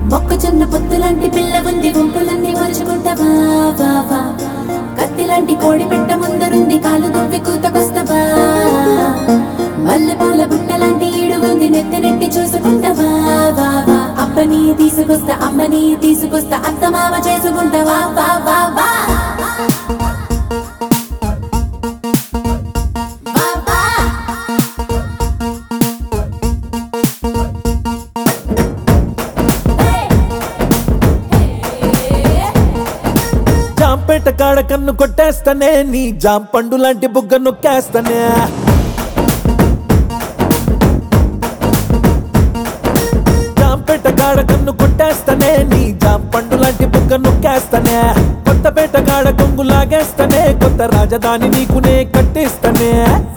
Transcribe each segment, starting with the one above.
మొక్కజొన్న పొత్తులాంటి పిల్ల ఉంది గుంపులన్నీ మరుచుకుంటావా వా వా కత్తిలాంటి కోడి పెట్ట ముందరుంది కాలు దువ్వి కూతకొస్తావా మల్లెపూల బుట్టలాంటి ఈడుగుంది నెత్తి నెట్టి చూసుకుంటావా వా వా అబ్బని తీసుకొస్తా అమ్మని తీసుకొస్తా అత్తమామ చేసుకుంటావా వా వా వా జాంపేట కాడ కన్ను కొట్టేస్తానే నీ జాంపండు లాంటి బుగ్గ నొక్కేస్తానే జాంపేట కాడ కన్ను కొట్టేస్తానే నీ జాంపండు లాంటి బుగ్గ నొక్కేస్తానే కొత్తపేట కాడ కొంగు లాగేస్తానే కొత్త రాజధాని నీకునే కట్టిస్తానే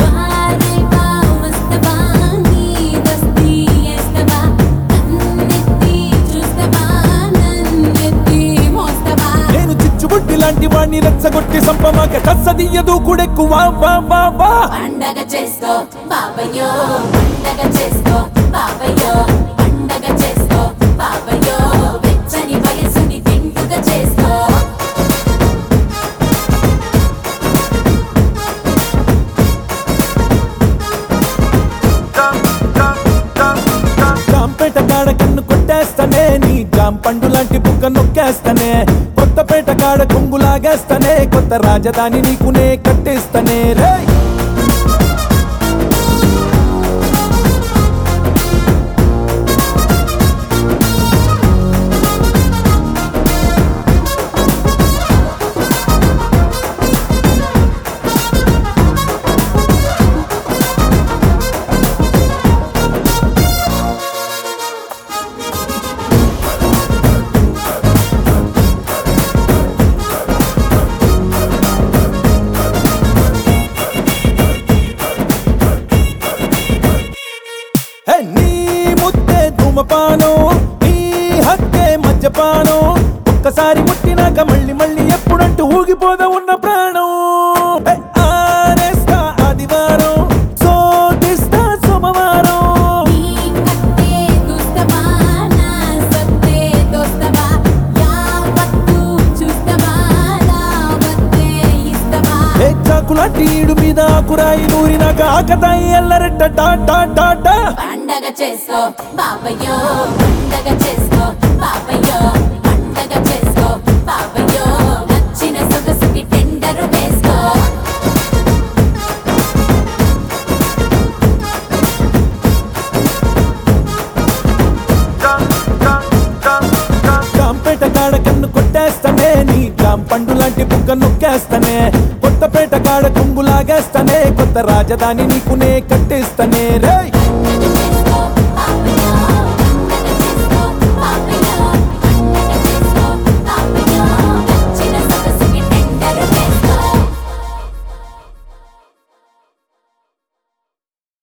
లాంటి వాణ్ణి రెచ్చగొట్టి సంపమాక కసదియ్యదు కూడెక్కు వా వా వా వా పండగ చేసుకో బాబయ్యో పండగ చేసుకో బాబయ్యో పండగ చేసుకో బాబయ్యో వెచ్చని వయసుని తింటుగా చేసుకో జాంపేట కాడ కన్ను కొట్టేస్తానే నీ జాంపండు లాంటి బుగ్గ నొక్కేస్తానే కొత్తపేట కాడ కొంగులాగేస్తానే కొత్త రాజధాని నీకునే కట్టిస్తానే రే నీ ముద్దే ధూమపానం నీ హక్కే మద్యపానం ఒక్కసారి ముట్టినాక మళ్ళీ మళ్ళీ ఎప్పుడంటూ ఊగిపోదా ఉన్న ప్రాణం ఆరేస్తా ఆదివారం సోదిస్తా సోమవారం చాకులాంటి ఈడు మీద ఆకురాయి నూరినాక ఆకతాయి ఎల్లరెట్ట టాటా టాటా పండగ చేసుకో బాబయ్యో పండగ చేసుకో బాబయ్యో పండగ చేసుకో బాబయ్యో నచ్చిన సొగసుకి టెండరు వేసుకో జాంపేట కాడ కన్ను కొట్టేస్తానే నీ జాంపండు లాంటి బుగ్గ నొక్కేస్తానే కొత్తపేట కాడ కొంగులాగేస్తానే కొత్త రాజధాని నీకునే కట్టిస్తానే రే